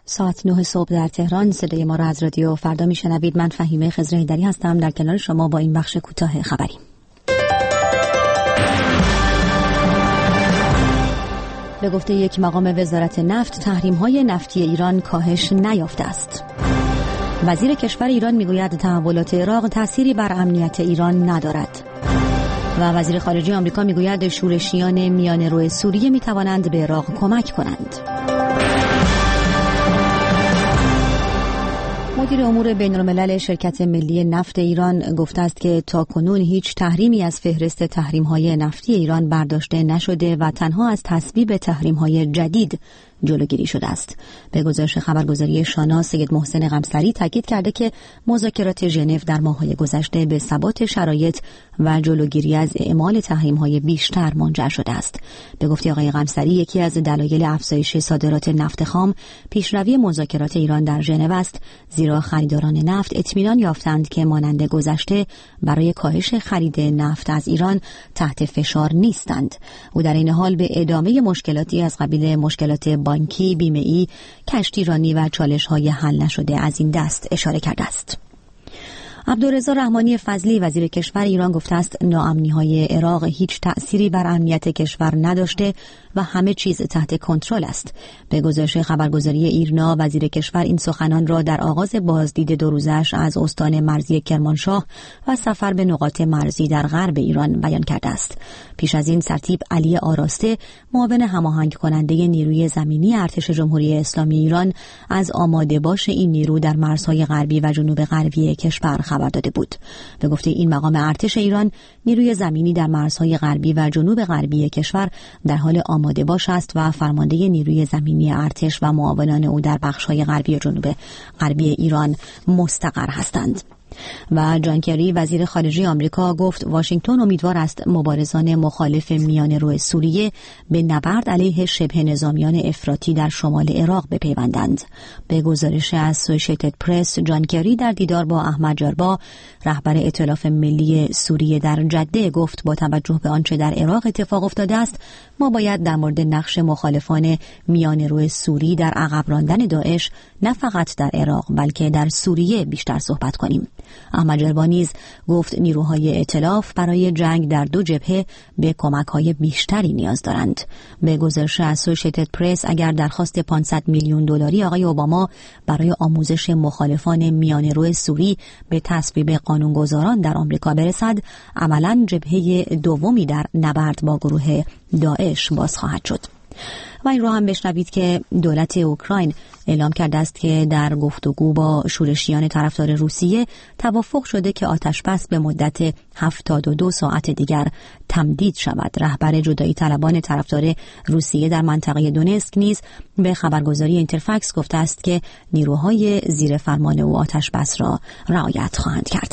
ساعت 9 صبح در تهران. صدای ما را از رادیو فردا میشنوید. من فهیمه خضرهیدری هستم در کنار شما با این بخش کوتاه خبری. به گفته یک مقام وزارت نفت، تحریم‌های نفتی ایران کاهش نیافته است. وزیر کشور ایران میگوید تحولات عراق تأثیری بر امنیت ایران ندارد. و وزیر خارجه آمریکا میگوید شورشیان میانه‌رو سوریه میتوانند به عراق کمک کنند. مدیر امور بین‌الملل شرکت ملی نفت ایران گفته است که تاکنون هیچ تحریمی از فهرست تحریم‌های نفتی ایران برداشته نشده و تنها از تصویب تحریم‌های جدید جلوگیری شده است. به گزارش خبرگزاری شانا، سید محسن قمصری تاکید کرده که مذاکرات ژنو در ماه‌های گذشته به ثبات شرایط و جلوگیری از اعمال تحریم‌های بیشتر منجر شده است. به گفته آقای قمصری، یکی از دلایل افزایش صادرات نفت خام پیشروی مذاکرات ایران در ژنو است، زیرا خریداران نفت اطمینان یافتند که مانند گذشته برای کاهش خرید نفت از ایران تحت فشار نیستند. او در این حال به ادامه مشکلاتی از قبیل مشکلات بانکی، بیمه‌ای، کشتیرانی و چالش‌های حل نشده از این دست اشاره کرده است. عبدالرضا رحمانی فضلی وزیر کشور ایران گفته است ناامنی‌های عراق هیچ تأثیری بر امنیت کشور نداشته و همه چیز تحت کنترل است. به گزارش خبرگزاری ایرنا، وزیر کشور این سخنان را در آغاز بازدید 2 روزش از استان مرزی کرمانشاه و سفر به نقاط مرزی در غرب ایران بیان کرده است. پیش از این سرتیپ علی آراسته، معاون هماهنگ کننده نیروی زمینی ارتش جمهوری اسلامی ایران، از آماده باش این نیرو در مرزهای غربی و جنوب غربی کشور خبر داده بود. به گفته این مقام ارتش ایران، نیروی زمینی در مرزهای غربی و جنوب غربی کشور در حال آماده باش است و فرمانده نیروی زمینی ارتش و معاونان او در بخش‌های غربی و جنوب غربی ایران مستقر هستند. و جان کری وزیر خارجه آمریکا گفت واشنگتن امیدوار است مبارزان مخالف میانه‌رو سوریه به نبرد علیه شبه نظامیان افراطی در شمال عراق بپیوندند. به گزارش از اسوسییتد پرس، جان کری در دیدار با احمد جربا، رهبر ائتلاف ملی سوریه در جده، گفت با توجه به آنچه در عراق اتفاق افتاده است، ما باید در مورد نقش مخالفان میانه‌رو سوری در عقب راندن داعش نه فقط در عراق بلکه در سوریه بیشتر صحبت کنیم. احمد جربا نیز گفت نیروهای ائتلاف برای جنگ در 2 جبهه به کمک‌های بیشتری نیاز دارند. به گزارش اسوسییتد پرس، اگر درخواست 500 میلیون دلاری آقای اوباما برای آموزش مخالفان میانه‌رو سوری به تصویب قانونگذاران در آمریکا برسد، عملاً جبهه دومی در نبرد با گروه داعش باز خواهد شد. و این رو هم بشنوید که دولت اوکراین اعلام کرده است که در گفتگو با شورشیان طرفدار روسیه توافق شده که آتشبس به مدت 72 ساعت دیگر تمدید شود. رهبر جدایی طلبان طرفدار روسیه در منطقه دونسک نیز به خبرگزاری اینترفکس گفته است که نیروهای زیر فرمان او آتشبس را رعایت خواهند کرد.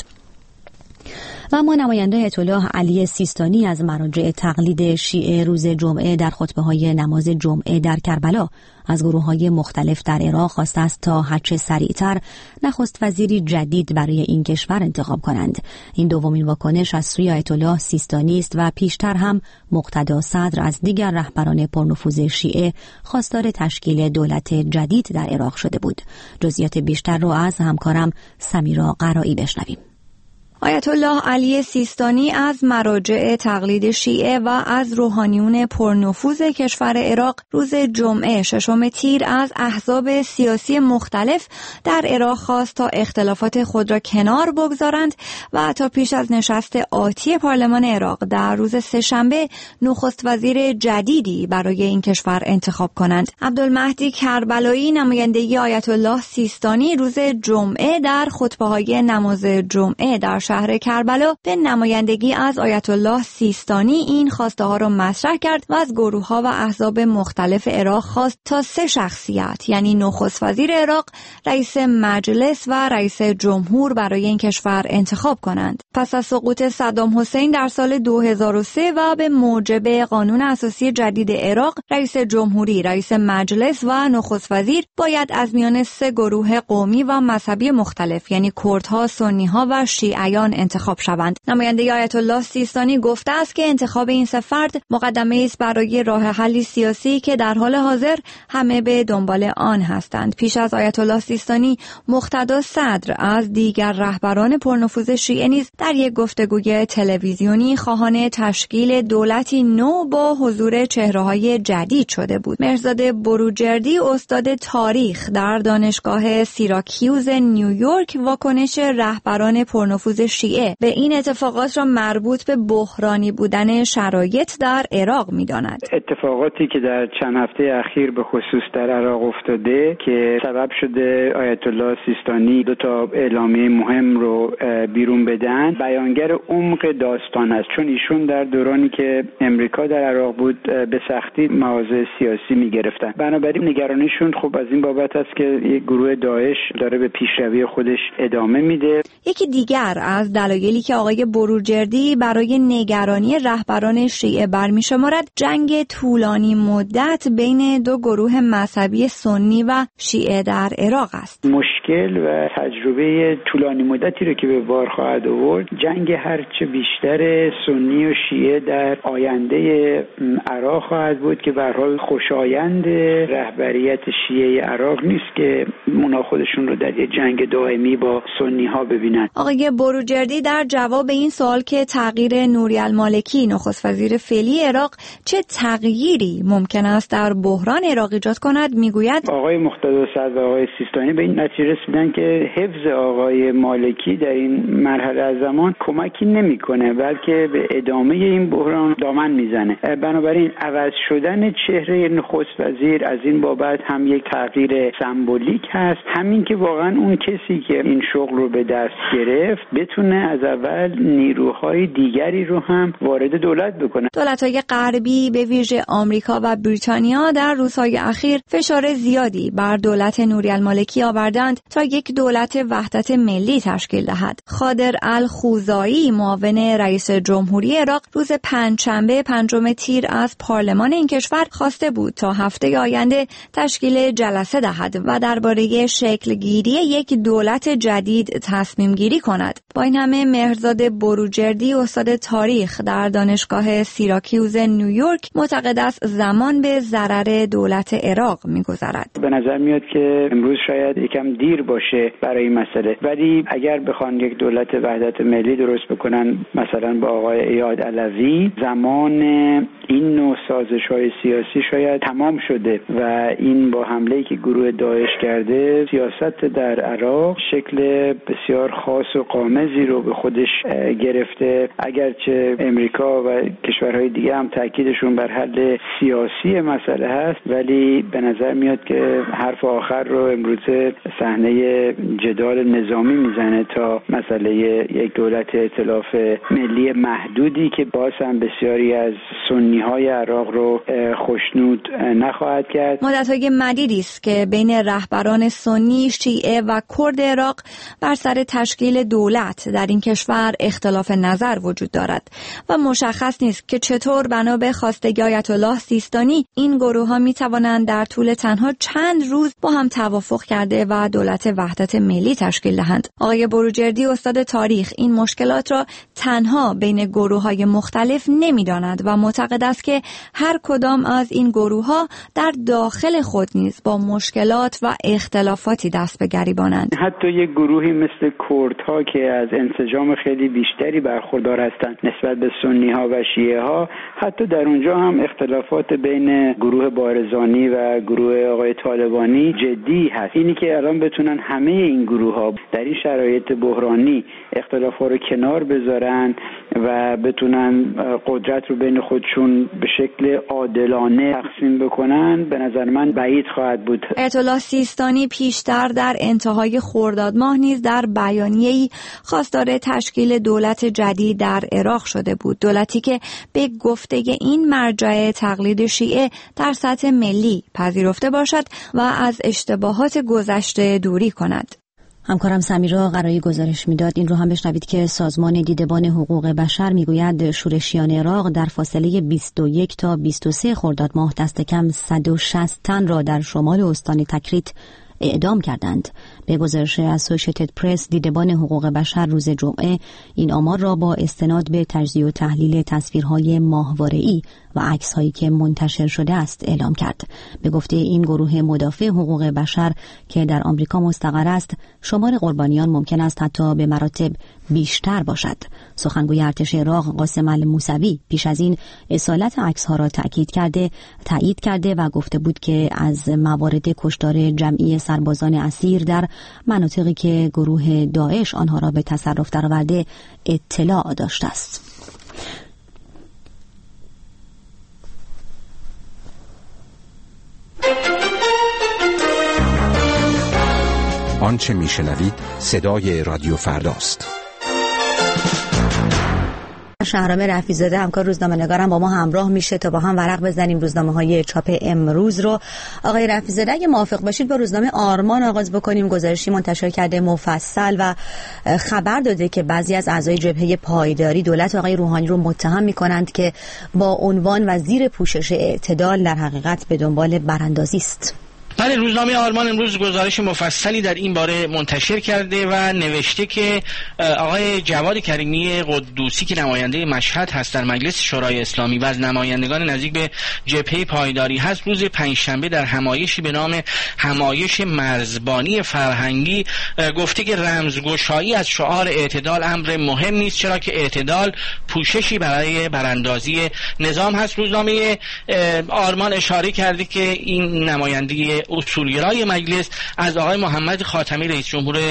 و اما نماینده آیت الله علی سیستانی از مراجع تقلید شیعه روز جمعه در خطبه‌های نماز جمعه در کربلا از گروه‌های مختلف در عراق خواسته است تا هرچه سریعتر نخست وزیری جدید برای این کشور انتخاب کنند. این دومین واکنش از سوی آیت الله سیستانی است و پیشتر هم مقتدا صدر از دیگر رهبران پرنفوذ شیعه خواستار تشکیل دولت جدید در عراق شده بود. جزئیات بیشتر رو از همکارم سمیرا قرایی بشنویم. آیت الله علی سیستانی از مراجع تقلید شیعه و از روحانیون پرنفوذ کشور عراق روز جمعه 6 تیر از احزاب سیاسی مختلف در عراق خواست تا اختلافات خود را کنار بگذارند و تا پیش از نشست آتی پارلمان عراق در روز سه‌شنبه نخست وزیر جدیدی برای این کشور انتخاب کنند. عبدالمهدی کربلایی نماینده آیت الله سیستانی روز جمعه در خطبه‌های نماز جمعه در شهر کربلا به نمایندگی از آیت الله سیستانی این خواسته ها را مطرح کرد و از گروه ها و احزاب مختلف عراق خواست تا 3 شخصیت یعنی نخست وزیر عراق، رئیس مجلس و رئیس جمهور برای این کشور انتخاب کنند. پس از سقوط صدام حسین در سال 2003 و به موجب قانون اساسی جدید عراق، رئیس جمهوری، رئیس مجلس و نخست وزیر باید از میان 3 گروه قومی و مذهبی مختلف یعنی کردها، سنی‌ها و شیعیان شیعیان انتخاب شوند. نماینده آیت الله سیستانی گفته است که انتخاب این سه فرد مقدمه است برای راه حلی سیاسی که در حال حاضر همه به دنبال آن هستند. پیش از آیت الله سیستانی، مقتدا صدر از دیگر رهبران پرنفوذ شیعه نیز در یک گفتگوی تلویزیونی خواهان تشکیل دولتی نو با حضور چهره‌های جدید شده بود. مهرزاد بروجردی استاد تاریخ در دانشگاه سیراکیوز نیویورک واکنش رهبران پرنفوذ شیعه به این اتفاقات را مربوط به بحرانی بودن شرایط در عراق می‌داند. اتفاقاتی که در چند هفته اخیر به خصوص در عراق افتاده که سبب شده آیت الله سیستانی دو تا اعلامیه مهم رو بیرون بدن، بیانگر عمق داستان است، چون ایشون در دورانی که امریکا در عراق بود به سختی مواضع سیاسی می‌گرفتن. بنابراین نگرانیشون خب از این بابت است که یک گروه داعش داره به پیشروی خودش ادامه میده. یکی دیگر از دلایلی که آقای بروجردی برای نگرانی رهبران شیعه برمی‌شمارد جنگ طولانی مدت بین دو گروه مذهبی سنی و شیعه در عراق است. مشکل و تجربه طولانی مدتی رو که به بار خواهد آورد جنگ هرچه بیشتر سنی و شیعه در آینده عراق خواهد بود که به هر حال خوشایند رهبریت شیعه عراق نیست که اونا خودشون رو در یک جنگ دائمی با سنی ها ببینن. آقای بروجردی در جواب این سوال که تغییر نوری المالکی نخست وزیر فعلی عراق چه تغییری ممکن است در بحران عراق ایجاد کند میگوید آقای مقتدا صدر و آقای سیستانی به این نتیجه رسیدن که حفظ آقای مالکی در این مرحله از زمان کمکی نمیکنه بلکه به ادامه این بحران دامن میزنه. بنابراین عوض شدن چهره نخست وزیر از این بابت هم یک تغییر سمبولیک هست، همین که واقعا اون کسی که این شغل رو به دست گرفت بتونه از اول نیروهای دیگری رو هم وارد دولت بکنه. دولت‌های غربی به ویژه آمریکا و بریتانیا در روزهای اخیر فشار زیادی بر دولت نوری المالکی آوردند تا یک دولت وحدت ملی تشکیل دهد. خادر الخوزایی معاون رئیس جمهوری عراق روز پنجشنبه 5 تیر از پارلمان این کشور خواسته بود تا هفته آینده تشکیل جلسه دهد و درباره شکل گیری یک دولت جدید تصمیم گیری کند. با این همه مهرزاد بروجردی استاد تاریخ در دانشگاه سیراکیوز نیویورک معتقد است زمان به ضرر دولت عراق می‌گذرد. به نظر میاد که امروز شاید یکم دیر باشه برای این مسئله، ولی اگر بخوان یک دولت وحدت ملی درست بکنن مثلا با آقای ایاد علوی، زمان این نوع سازش‌های سیاسی شاید تمام شده و این با حمله‌ای که گروه داعش کرده سیاست در عراق شکل بسیار خاص و قامزی رو به خودش گرفته. اگرچه امریکا و کشورهای دیگه هم تاکیدشون بر حل سیاسی مسئله هست، ولی به نظر میاد که حرف آخر رو امروز صحنه جدال نظامی میزنه تا مسئله یک دولت ائتلاف ملی محدودی که باز هم بسیاری از سنی‌های عراق رو خوشنود نخواهد کرد. مدت‌های مدیدی است که بین رهبران سنی، شیعه و کرد عراق بر سر تشکیل دولت در این کشور اختلاف نظر وجود دارد و مشخص نیست که چطور بنا به خواستگی آیت الله سیستانی این گروه‌ها می‌توانند در طول تنها چند روز با هم توافق کرده و دولت وحدت ملی تشکیل دهند. آقای بروجردی استاد تاریخ این مشکلات را تنها بین گروه‌های مختلف نمی‌داند و معتقد است که هر کدام از این گروه‌ها در داخل خود نیز با مشکلات و اختلافاتی دست به گریبانند. حتی یک گروهی مثل کردها که از انسجام خیلی بیشتری برخوردار هستند نسبت به سنی‌ها و شیعه‌ها، حتی در اونجا هم اختلافات بین گروه بارزانی و گروه آقای طالبانی جدی هست. اینی که الان بتونن همه این گروه‌ها در این شرایط بحرانی اختلافات رو کنار بذارن و بتونن قدرت رو بین خودشون به شکل عادلانه تقسیم بکنن، به نظر من بعید خواهد بود. آیت الله سیستانی پیشتر در انتهای خرداد ماه نیز در بیانیه‌ای خواستار تشکیل دولت جدید در عراق شده بود، دولتی که به گفته این مرجع تقلید شیعه در سطح ملی پذیرفته باشد و از اشتباهات گذشته دوری کند. همکارم سمیرا قرایی گزارش میداد. این رو هم بشنوید که سازمان دیدبان حقوق بشر میگوید شورشیان عراق در فاصله 21 تا 23 خرداد ماه دست کم 160 تن را در شمال استان تکریت اعدام کردند. به گزارش اسوسییتد پرس، دیدبان حقوق بشر روز جمعه این آمار را با استناد به تجزیه و تحلیل تصویرهای ماهواره‌ای و عکس‌هایی که منتشر شده است اعلام کرد. به گفته این گروه مدافع حقوق بشر که در آمریکا مستقر است، شمار قربانیان ممکن است حتی به مراتب بیشتر باشد. سخنگوی ارتش عراق قاسم الموسوی پیش از این اصالت عکس‌ها را تایید کرده و گفته بود که از موارد کشتار جمعی سربازان اسیر در مناطقی که گروه داعش آنها را به تصرف درآورده اطلاع داشته است. آنچه میشنوید صدای رادیو فرداست. شهرام رفیع‌زاده همکار روزنامه‌نگارم با ما همراه میشه تا با هم ورق بزنیم روزنامه‌های چاپ امروز رو. آقای رفیع‌زاده اگه موافق باشید با روزنامه آرمان آغاز بکنیم. گزارشی منتشر کرده مفصل و خبر داده که بعضی از اعضای جبهه پایداری دولت آقای روحانی رو متهم می‌کنند که با عنوان و زیر پوشش اعتدال در حقیقت به دنبال براندازی است. بله، روزنامه آرمان امروز گزارش مفصلی در این باره منتشر کرده و نوشته که آقای جواد کریمی قدوسی که نماینده مشهد هست در مجلس شورای اسلامی و از نمایندگان نزدیک به جبهه پایداری هست، روز پنجشنبه در همایشی به نام همایش مرزبانی فرهنگی گفته که رمزگشایی از شعار اعتدال امر مهم نیست، چرا که اعتدال پوششی برای براندازی نظام هست. روزنامه آرمان اشاره کرده که این نماینده اصولگرای مجلس از آقای محمد خاتمی رئیس جمهور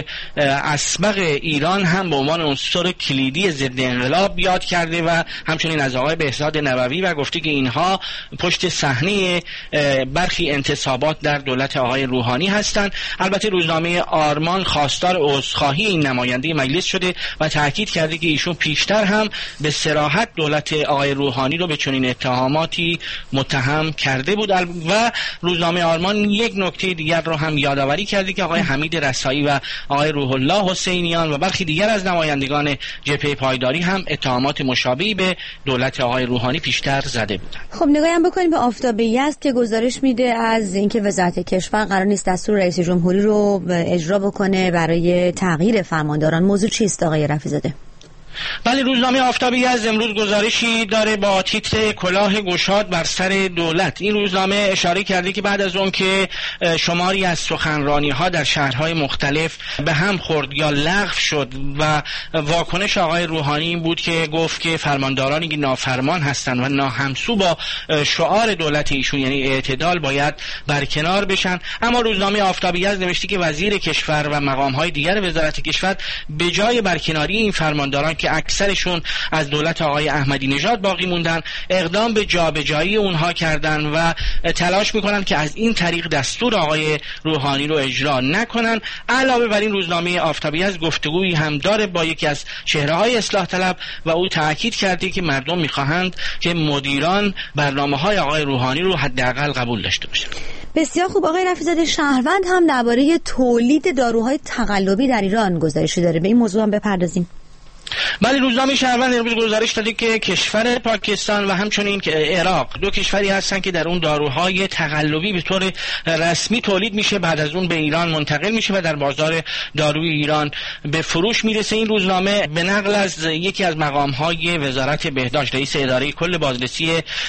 اسبق ایران هم به عنوان عنصر کلیدی ضد انقلاب یاد کرده و همچنین از آقای بهزاد نبوی و گفته که اینها پشت صحنه برخی انتصابات در دولت آقای روحانی هستند. البته روزنامه آرمان خواستار عذرخواهی این نماینده مجلس شده و تاکید کرده که ایشون پیشتر هم به صراحت دولت آقای روحانی رو به چنین اتهاماتی متهم کرده بود و روزنامه آرمان یک نکته دیگر رو هم یادآوری کرده که آقای حمید رسایی و آقای روح الله حسینیان و برخی دیگر از نمایندگان جبهه پایداری هم اتهامات مشابهی به دولت آقای روحانی پیشتر زده بودند. خب نگاهی هم بکنیم به آفتاب یزد که گزارش میده از اینکه وزارت کشور قرار نیست دستور رئیس جمهوری رو اجرا بکنه برای تغییر فرمانداران. موضوع چیست آقای رفیع‌زاده؟ بله، روزنامه آفتاب یزد امروز گزارشی داره با تیتر کلاه گشاد بر سر دولت. این روزنامه اشاره کرده که بعد از اون که شماری از سخنرانی‌ها در شهرهای مختلف به هم خورد یا لغو شد و واکنش آقای روحانی این بود که گفت که فرماندارانی که نافرمان هستند و ناهمسو با شعار دولت ایشون یعنی اعتدال باید برکنار بشن. اما روزنامه آفتاب یزد نوشته که وزیر کشور و مقام‌های دیگر وزارت کشور به جای برکناری این فرمانداران که اکثرشون از دولت آقای احمدی نژاد باقی موندن، اقدام به جابجایی اونها کردن و تلاش میکنن که از این طریق دستور آقای روحانی رو اجرا نکنن. علاوه بر این روزنامه آفتابی از گفتگویی هم داره با یکی از چهره‌های اصلاح طلب و او تاکید کرده که مردم میخواهند که مدیران برنامه‌های آقای روحانی رو حداقل قبول داشته باشند. بسیار خوب. آقای رفیع‌زاده، شهروند هم درباره تولید داروهای تقلبی در ایران گزارشی داره، به این موضوع هم بپردازیم. بله، روزنامه شهروند امروز گزارش داده که کشور پاکستان و همچنین عراق دو کشوری هستند که در اون داروهای تقلبی به طور رسمی تولید میشه، بعد از اون به ایران منتقل میشه و در بازار داروی ایران به فروش میرسه. این روزنامه به نقل از یکی از مقامهای وزارت بهداشت، رئیس اداره کل بازرسی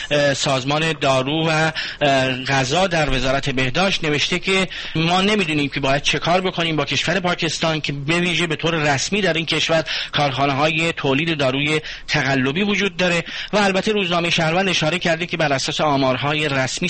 سازمان دارو و غذا در وزارت بهداشت نوشته که ما نمیدونیم که باید چه کار بکنیم با کشور پاکستان که به ویژه به طور رسمی در این کشور کارخانه‌های تولید داروی تقلبی وجود داره. و البته روزنامه شهروند اشاره کرده که بر اساس آمارهای رسمی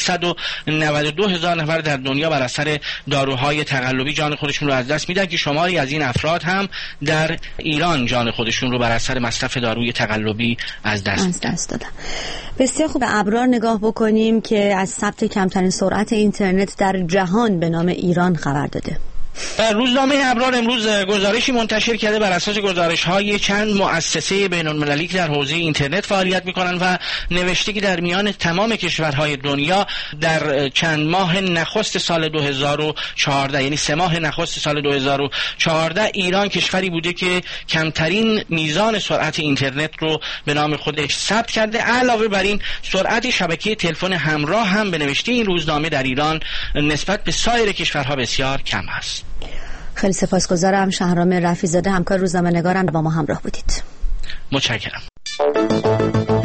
192,000 نفر در دنیا بر اثر داروهای تقلبی جان خودشون رو از دست میدن که شماری از این افراد هم در ایران جان خودشون رو بر اثر مصرف داروی تقلبی از دست دادن. بسیار خوب. ابرار نگاه بکنیم که از ثبت کمترین سرعت اینترنت در جهان به نام ایران خبر داده. روزنامه ابرار امروز گزارشی منتشر کرده بر اساس گزارش‌های چند مؤسسه بین‌المللی که در حوزه اینترنت فعالیت می‌کنند و نوشته که در میان تمام کشورهای دنیا در چند ماه نخست سال 2014 یعنی 3 ماه نخست سال 2014 ایران کشوری بوده که کمترین میزان سرعت اینترنت رو به نام خودش ثبت کرده. علاوه بر این سرعت شبکه تلفن همراه هم به نوشته این روزنامه در ایران نسبت به سایر کشورها بسیار کم است. خیلی سپاسگزارم. شهرام رفیع‌زاده همکار روزنامه‌نگارم با ما همراه بودید. متشکرم.